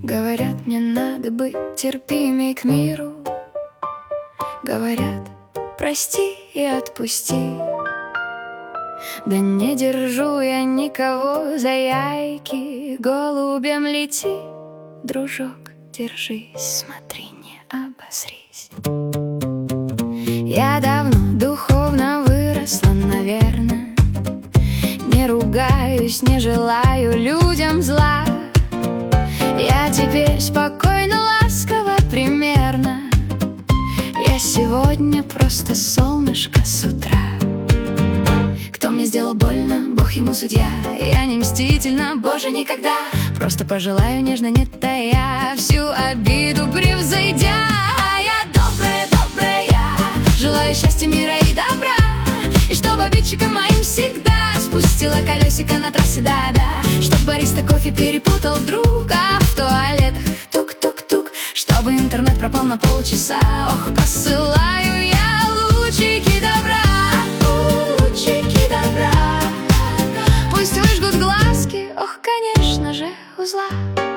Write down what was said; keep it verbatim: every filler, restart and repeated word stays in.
Говорят, мне надо быть терпимей к миру. Говорят, прости и отпусти. Да не держу я никого за яйки. Голубем лети, дружок, держись, смотри, не обосрись. Я давно духовно выросла, наверное. Не ругаюсь, не желаю людям зла. Я теперь спокойно, ласково, примерно. Я сегодня просто солнышко с утра. Кто мне сделал больно, Бог ему судья. Я не мстительна, Боже, никогда. Просто пожелаю нежно, не тая, всю обиду превзойдя. Я добрая, добрая, желаю счастья, мира и добра. И чтоб обидчикам моим всегда спустила колесико на трассе, да-да. Чтоб бариста кофе перепутал вдруг, а в туалетах тук-тук-тук. Чтобы интернет пропал на полчаса. Ох, посылаю я лучики добра, лучики добра. Пусть выжгут глазки, ох, конечно же, узла.